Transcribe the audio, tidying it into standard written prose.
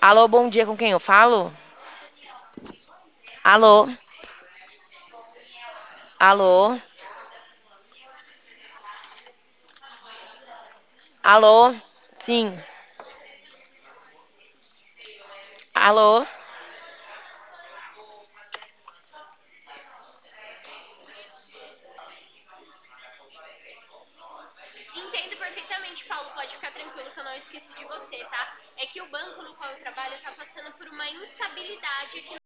Alô, bom dia, com quem eu falo? Alô? Alô? Alô? Sim. Alô? Entendo perfeitamente, Paulo. Pode ficar tranquilo que eu não esqueci de você, tá? É que o banco no qual eu trabalho tá passando por uma instabilidade aqui